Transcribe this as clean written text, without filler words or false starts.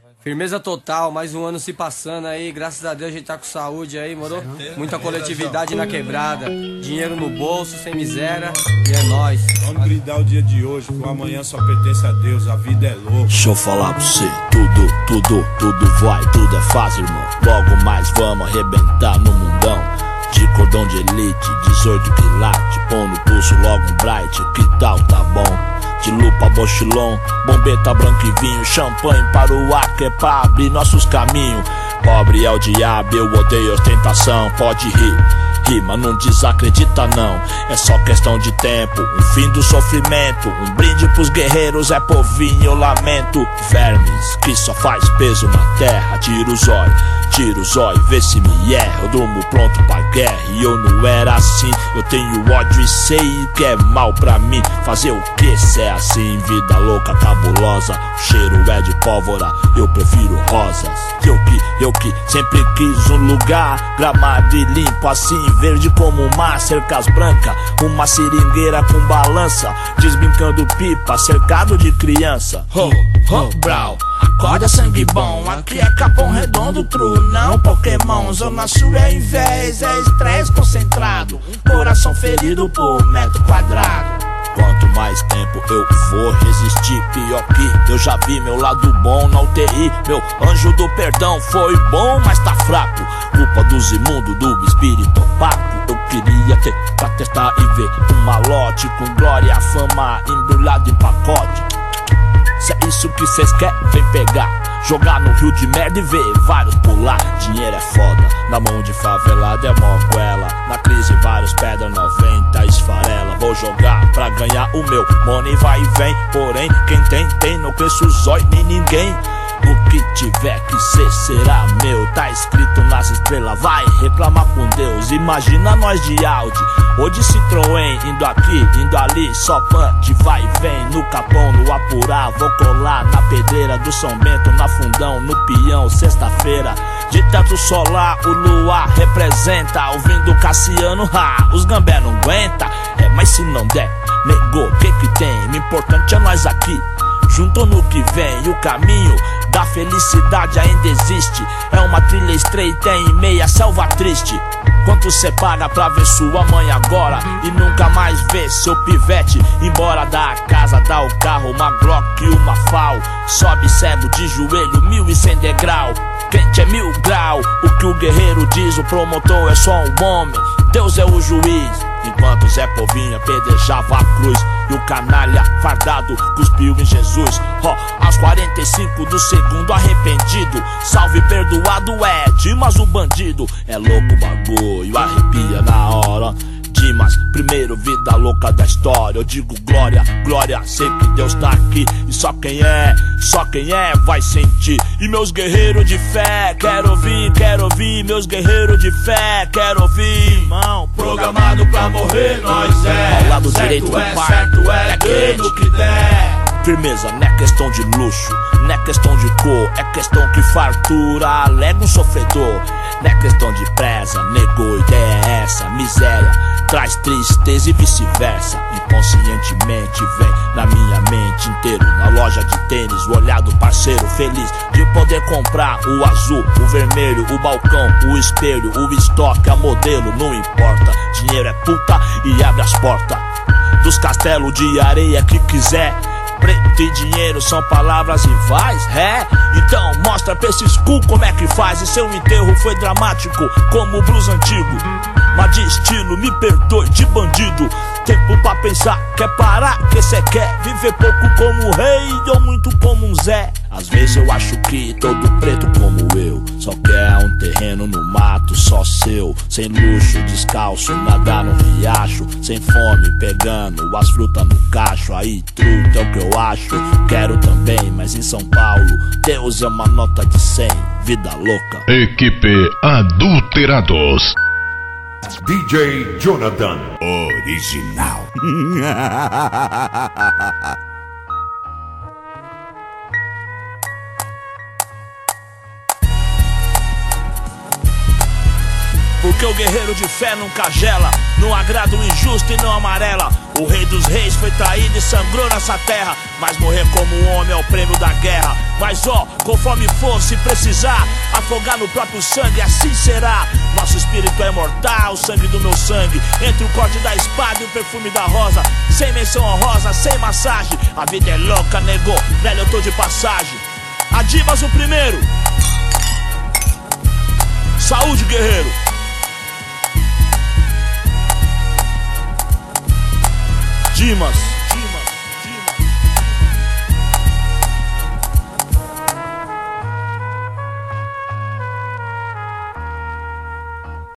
Firmeza total, mais um ano se passando aí, graças a Deus a gente tá com saúde aí, moro? Muita coletividade na quebrada, dinheiro no bolso, sem miséria, e é nóis. Vamos brindar o dia de hoje, que o amanhã só pertence a Deus, a vida é louca. Deixa eu falar pra você, tudo vai, tudo é fácil, irmão. Logo mais vamos arrebentar no mundão. De cordão de elite, 18 quilates, pão no pulso logo um bright, que tal, tá bom? De lupa, mochilão, bombeta, branco e vinho, champanhe para o ar, que é pra abrir nossos caminhos. Pobre é o diabo, eu odeio ostentação, pode rir, mas não desacredita não. É só questão de tempo, um fim do sofrimento. Um brinde pros guerreiros, é povinho, eu lamento. Vermes, que só faz peso na terra. Tira o zóio, vê se me erra. Eu durmo pronto pra guerra e eu não era assim. Eu tenho ódio e sei que é mal pra mim. Fazer o que se é assim? Vida louca, cabulosa. O cheiro é de pólvora, eu prefiro rosas. Eu que sempre quis um lugar gramado e limpo assim, verde como o mar, cercas brancas, uma seringueira com balança, desbrincando pipa, cercado de criança. Brau, acorda sangue bom, aqui é Capão Redondo, true, não Pokémon. Zona Sul é inveja, é estresse concentrado, coração ferido por metro quadrado. Quanto mais tempo eu for resistir, pior que eu já vi meu lado bom na UTI. Meu anjo do perdão foi bom, mas tá fraco. Culpa dos imundos, do espírito opaco. Eu queria ter pra testar e ver um malote com glória, fama embrulhado em pacote. Se é isso que cês querem, vem pegar. Jogar no rio de merda e ver vários pular. Dinheiro é foda, na mão de favelado é mó goela. Na crise vários pedra 90 esfarela. Vou jogar pra ganhar o meu money vai e vem. Porém, quem tem, não cresce os olhos nem ninguém. O que tiver que ser será meu, tá escrito nas estrelas, vai reclamar com Deus. Imagina nós de Audi, ou de Citroën, indo aqui, indo ali, só punch, vai e vem. No Capão, no Apurá, vou colar na pedreira do São Bento, na Fundão, no Peão, sexta-feira. De teto solar, o luar representa, ouvindo Cassiano, os gambé não aguenta. Mas se não der, negou, o que que tem? O importante é nós aqui, junto no que vem. O caminho da felicidade ainda existe, é uma trilha estreita em meia selva triste. Quanto cê paga pra ver sua mãe agora e nunca mais ver seu pivete embora da casa, dá o carro, uma Glock e uma FAL. Sobe cego de joelho, 1100 degrau. Quente é 1000 grau, o que o guerreiro diz, o promotor é só um homem, Deus é o juiz. Enquanto Zé Povinho apedrejava a cruz e o canalha fardado cuspiu em Jesus. Aos 45 do segundo arrependido, salve perdoado é Dimas o bandido. É louco o bagulho, arrepia na hora. Dimas, primeiro vida louca da história. Eu digo glória, glória, sei que Deus tá aqui. E só quem é vai sentir. E meus guerreiros de fé, quero ouvir. Meus guerreiros de fé, quero ouvir. Irmão, Programado pra morrer, nós é. Ao lado direito do pai, certo é, dê no que der. Firmeza, não é questão de luxo, não é questão de cor, é questão que fartura alega um sofredor. Não é questão de presa, negou, ideia é essa. Miséria traz tristeza e vice-versa. Inconscientemente vem na minha mente inteiro. Na loja de tênis, o olhar do parceiro feliz de poder comprar o azul, o vermelho, o balcão, o espelho, o estoque, a modelo, não importa. Dinheiro é puta e abre as portas dos castelos de areia que quiser. Preto e dinheiro são palavras rivais, então mostra pra esses cu como é que faz. E seu enterro foi dramático como o blues antigo, mas de estilo, me perdoe, de bandido. Tempo pra pensar, quer parar, que cê quer viver pouco como um rei ou muito como um Zé. Às vezes eu acho que todo preto como eu só quer um terreno no mato só seu, sem luxo, descalço, nadar no riacho, sem fome, pegando as frutas no cacho. Aí truta é o que eu acho, quero também, mas em São Paulo Deus é uma nota de 100, vida louca. Equipe Adulterados. DJ Jonathan Original. Porque o guerreiro de fé nunca gela, não agrada o injusto e não amarela. O rei dos reis foi traído e sangrou nessa terra, mas morrer como um homem é o prêmio da guerra. Mas ó, conforme for, se precisar afogar no próprio sangue, assim será. Nosso espírito é imortal, o sangue do meu sangue, entre o corte da espada e o perfume da rosa. Sem menção honrosa, sem massagem. A vida é louca, nego, velho, eu tô de passagem. Adibas o primeiro,